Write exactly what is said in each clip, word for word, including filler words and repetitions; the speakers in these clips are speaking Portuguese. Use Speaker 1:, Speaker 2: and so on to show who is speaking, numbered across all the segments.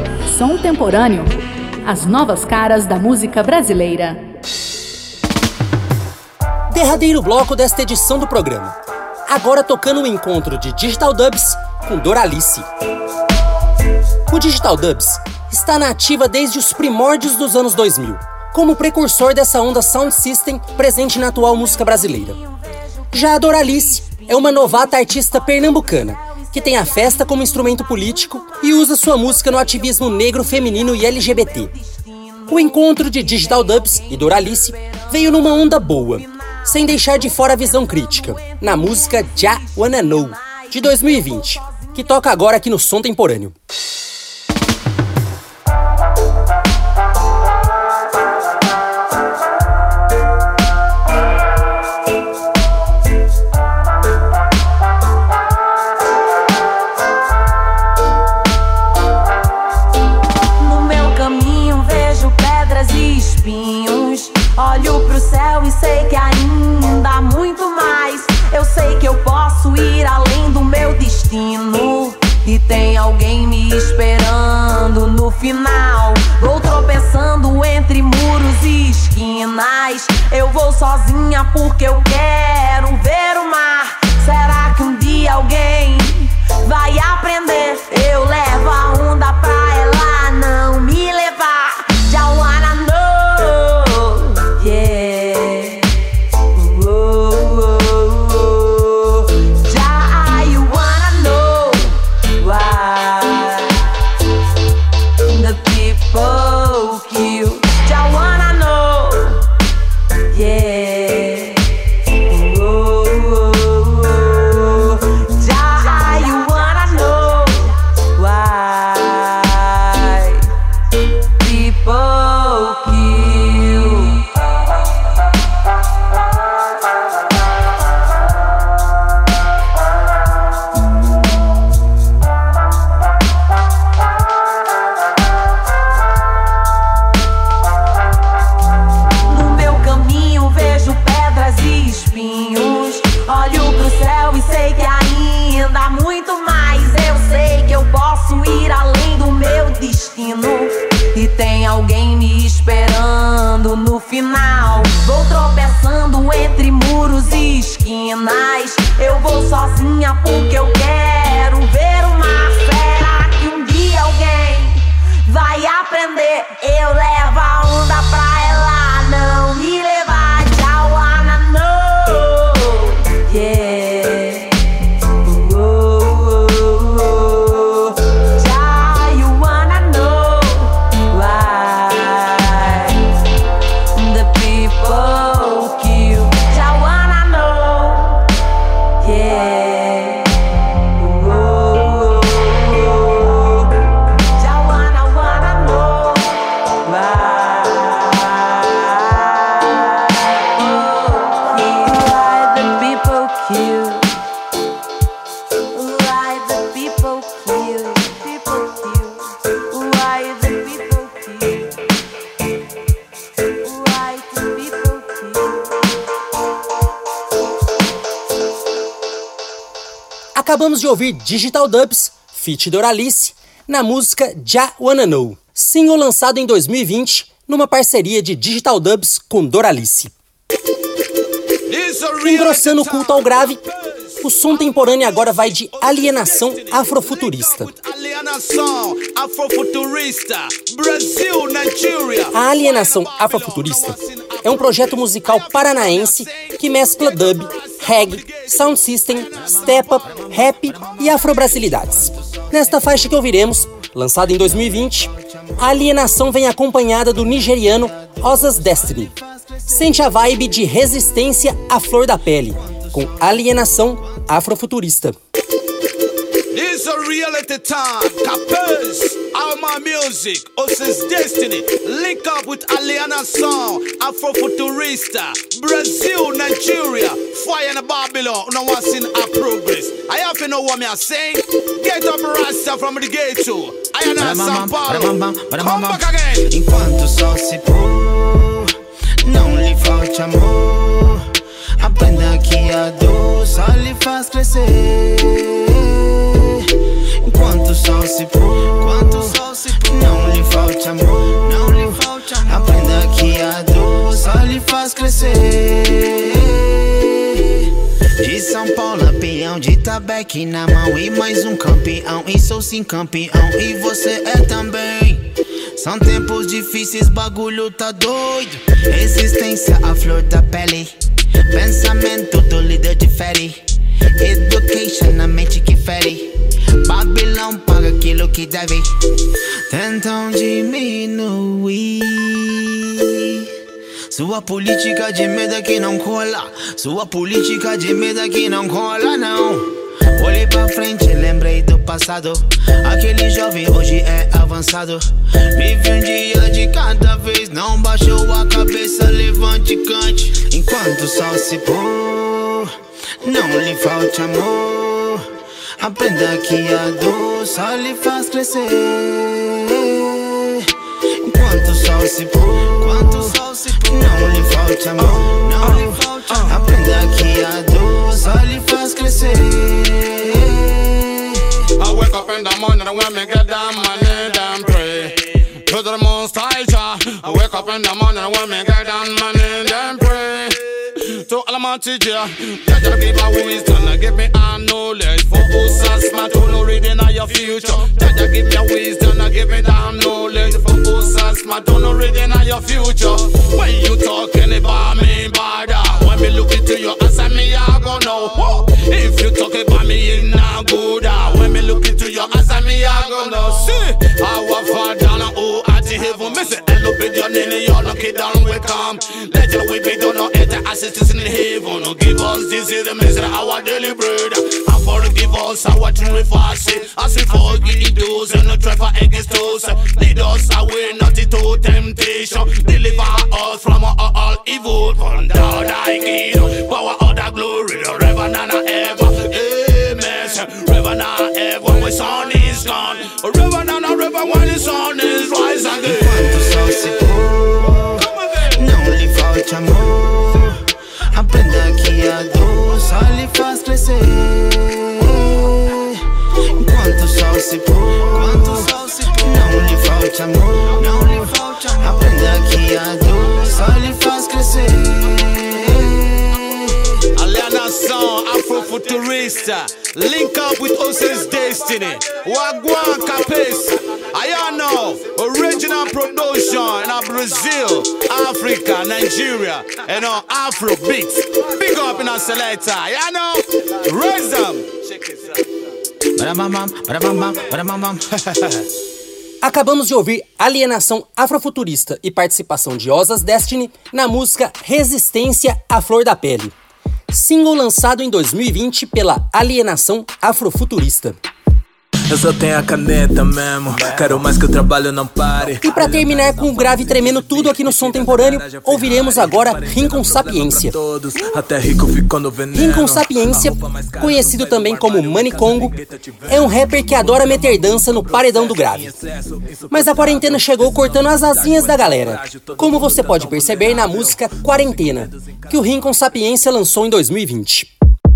Speaker 1: Som Temporâneo. As novas caras da música brasileira.
Speaker 2: Derradeiro bloco desta edição do programa. Agora tocando um encontro de Digital Dubs com Doralice. O Digital Dubs está na ativa desde os primórdios dos anos dois mil, como precursor dessa onda sound system presente na atual música brasileira. Já a Doralice é uma novata artista pernambucana, que tem a festa como instrumento político e usa sua música no ativismo negro, feminino e L G B T. O encontro de Digital Dubs e Doralice veio numa onda boa, sem deixar de fora a visão crítica, na música Ja Wanna Know, de dois mil e vinte, que toca agora aqui no Som Temporâneo.
Speaker 3: Olho pro céu e sei que ainda há muito mais. Eu sei que eu posso ir além do meu destino, e tem alguém me esperando no final. Vou tropeçando entre muros e esquinas. Eu vou sozinha porque eu quero ver o mar. Será que um dia alguém vai aprender? Eu levo a onda pra ela não me levar. Já wanna know. E tem alguém me esperando no final. Vou tropeçando entre muros e esquinas. Eu vou sozinha porque eu quero ver o mar. Será que um dia alguém vai aprender? Eu levo a onda pra ela não me levar. Já wanna know, yeah.
Speaker 2: Acabamos de ouvir Digital Dubs, feat. Doralice, na música Ja Wanna Know, single lançado em dois mil e vinte, numa parceria de Digital Dubs com Doralice. Engrossando o culto ao grave, o Som Temporâneo agora vai de Alienação Afrofuturista. A Alienação Afrofuturista é um projeto musical paranaense que mescla dub, reggae, sound system, step-up, rap e afrobrasilidades. Nesta faixa que ouviremos, lançada em dois mil e vinte, a Alienação vem acompanhada do nigeriano Osas Destiny. Sente a vibe de resistência à flor da pele, com Alienação Afrofuturista.
Speaker 4: It's a reality time, Capes, Alma Music, Osas Destiny, link up with Alienação Afrofuturista, Brazil, Nigeria, fire in Babylon, no one's in our progress. I have to know what me are saying. Get up Rasta from the gate to I am not São Paulo. Come back again.
Speaker 5: Enquanto só se pôr, não lhe falte amor. Aprenda que a dor só lhe faz crescer. Enquanto o sol se pôr, enquanto o sol se pôr, tá back na mão e mais um campeão. E sou sim campeão e você é também. São tempos difíceis, bagulho tá doido. Resistência à flor da pele. Pensamento do líder difere. Education na mente que fere. Babilão paga aquilo que deve. Tentam diminuir sua política de medo que não cola. Sua política de medo que não cola, não. Olhei pra frente, lembrei do passado. Aquele jovem hoje é avançado. Vive um dia de cada vez. Não baixou a cabeça, levante e cante. Enquanto o sol se pôr, não lhe falte amor. Aprenda que a dor só lhe faz crescer. Enquanto o sol se pôr, enquanto o sol se pôr, não lhe falte amor, não lhe falte amor. Aprenda que a dor só lhe faz crescer.
Speaker 4: I wake up in the morning when me get down my knee and pray to the Most High Jah. I wake up in the morning when me get down my knee and pray to Almighty Jah. Jah give me wisdom, give me a knowledge for us as smart who no reading of your future. Jah give me wisdom, give me that knowledge for us as smart who no reading of your future. When you talking about me, bada, when me look into your eyes, me I go know. If you talk about me in a good, when me look into your eyes, me I go know. See, our Father who art in heaven, me say hello, be your name, you're lucky down we come. Let your way be done, no enter assistance in heaven. No give us this is the misery our daily bread, and forgive us our trespasses as we forgive those who no try for against us. Lead us away not into temptation, deliver us from all, all evil. From thou thy kingdom, power of the glory, the reverend and ever. Amen. Reverend and ever when my son is gone. Reverend and ever when the sun is rise again.
Speaker 5: Enquanto o sol se pôr, não lhe falte amor. Aprenda que a dor só lhe faz crescer. Enquanto o sol se pôr, enquanto o sol se pôr, não lhe falte amor, não lhe falte amor. Aprenda que a dor só lhe faz crescer.
Speaker 4: Alienação Afrofuturista, link up with Osiris Destiny. Wagwan Capace, I know, original production in Brazil, Africa, Nigeria, and on Afro beats. Big up in a selector, you know, raise them.
Speaker 2: Acabamos de ouvir Alienação Afrofuturista e participação de Osiris Destiny na música Resistência à Flor da Pele, single lançado em dois mil e vinte pela Alienação Afrofuturista.
Speaker 6: Eu só tenho a caneta mesmo, quero mais que o trabalho não pare.
Speaker 2: E pra terminar com o grave tremendo tudo aqui no Som Temporâneo, ouviremos agora Rincon Sapiência.
Speaker 6: Até rico ficou no veneno.
Speaker 2: Rincon Sapiência, conhecido também como Mani Congo, é um rapper que adora meter dança no paredão do grave. Mas a quarentena chegou cortando as asinhas da galera, como você pode perceber na música Quarentena, que o Rincon Sapiência lançou em dois mil e vinte.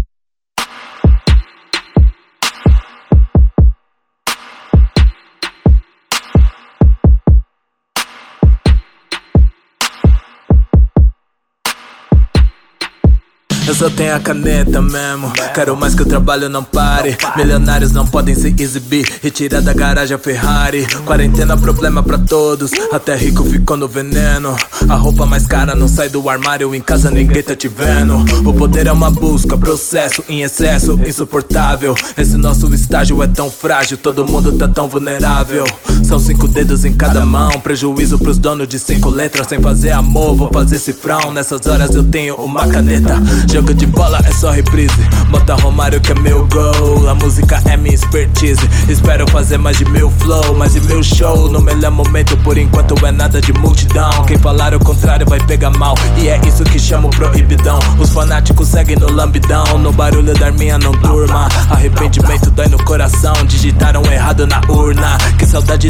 Speaker 6: Eu só tenho a caneta mesmo, quero mais que o trabalho não pare. Milionários não podem se exibir, retirar da garagem a Ferrari. Quarentena problema pra todos, até rico ficou no veneno. A roupa mais cara não sai do armário, em casa ninguém tá te vendo. O poder é uma busca, processo em excesso, insuportável. Esse nosso estágio é tão frágil, todo mundo tá tão vulnerável. São cinco dedos em cada mão, prejuízo pros donos de cinco letras. Sem fazer amor, vou fazer cifrão. Nessas horas eu tenho uma caneta. Jogo de bola é só reprise, bota Romário que é meu gol. A música é minha expertise, espero fazer mais de mil flow, mais de mil show. No melhor momento por enquanto é nada de multidão. Quem falar o contrário vai pegar mal, e é isso que chamo proibidão. Os fanáticos seguem no lambidão, no barulho da arminha não durma. Arrependimento dói no coração, digitaram errado na urna. Que saudade da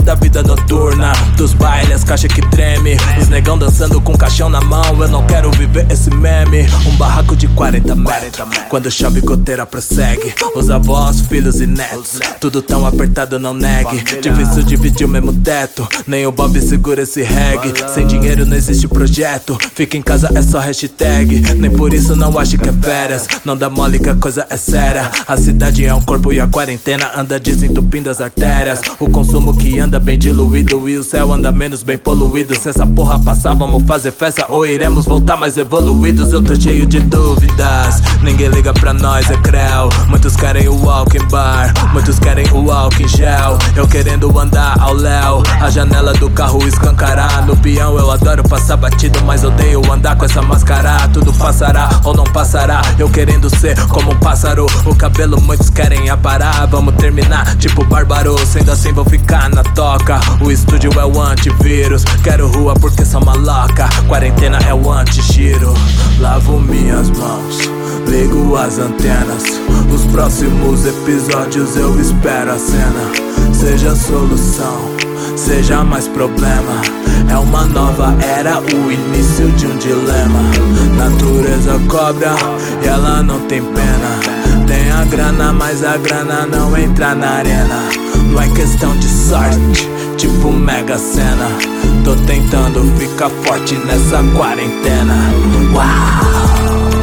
Speaker 6: da vida noturna, dos bailes, caixa que treme, os negão dançando com caixão na mão. Eu não quero viver esse meme. Um barraco de quarenta metros, quando chove goteira prossegue. Os avós, filhos e netos, tudo tão apertado, não negue. Difícil dividir o mesmo teto, nem o Bob segura esse reggae. Sem dinheiro não existe projeto, fica em casa é só hashtag. Nem por isso não acho que é férias, não dá mole que a coisa é séria. A cidade é um corpo e a quarentena anda desentupindo as artérias. O consumo que anda bem diluído e o céu anda menos bem poluído. Se essa porra passar vamos fazer festa ou iremos voltar mais evoluídos. Eu tô cheio de dúvidas, ninguém liga pra nós, é creu. Muitos querem o walking bar, muitos querem o álcool em gel. Eu querendo andar ao léu, a janela do carro escancarar. No peão eu adoro passar batido, mas odeio andar com essa máscara. Tudo passará ou não passará, eu querendo ser como um pássaro. O cabelo muitos querem aparar, vamos terminar tipo bárbaro. Sendo assim vou ficar na toca, o estúdio é o antivírus. Quero rua porque sou maloca, quarentena é o anti-giro. Lavo minhas mãos, ligo as antenas. Os próximos episódios eu espero a cena seja solução, seja mais problema. É uma nova era, o início de um dilema. Natureza cobra e ela não tem pena. Tem a grana, mas a grana não entra na arena. Não é questão de sorte, tipo Mega Sena. Tô tentando ficar forte nessa quarentena. Uau!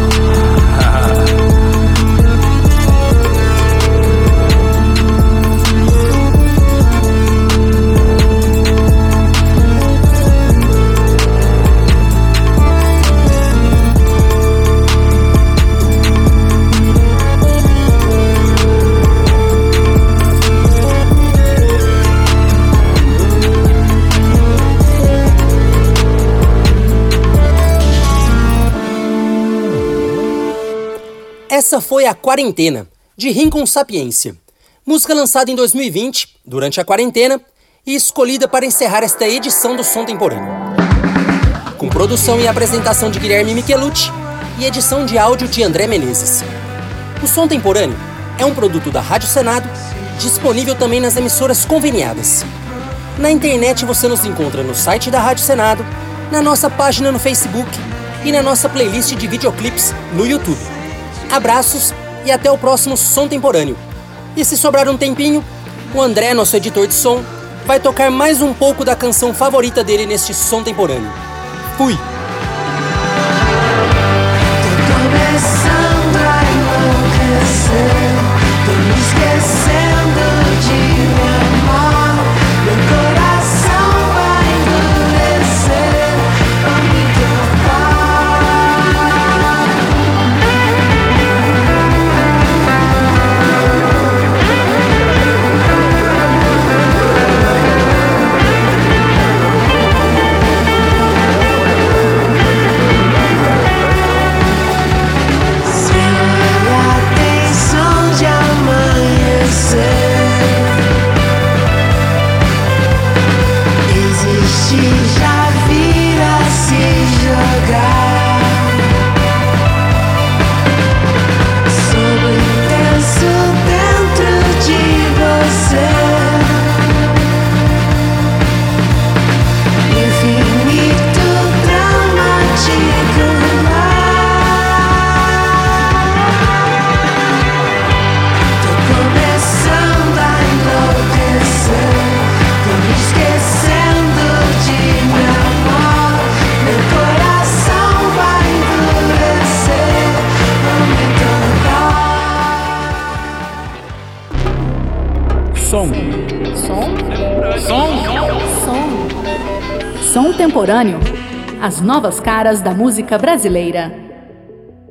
Speaker 2: Essa foi a Quarentena, de Rincon Sapiência. Música lançada em dois mil e vinte, durante a quarentena, e escolhida para encerrar esta edição do Som Temporâneo. Com produção e apresentação de Guilherme Michelucci e edição de áudio de André Menezes. O Som Temporâneo é um produto da Rádio Senado, disponível também nas emissoras conveniadas. Na internet você nos encontra no site da Rádio Senado, na nossa página no Facebook e na nossa playlist de videoclipes no YouTube. Abraços e até o próximo Som Temporâneo. E se sobrar um tempinho, o André, nosso editor de som, vai tocar mais um pouco da canção favorita dele neste Som Temporâneo. Fui!
Speaker 1: Som. Som? Som? Som. Som Temporâneo. As novas caras da música brasileira.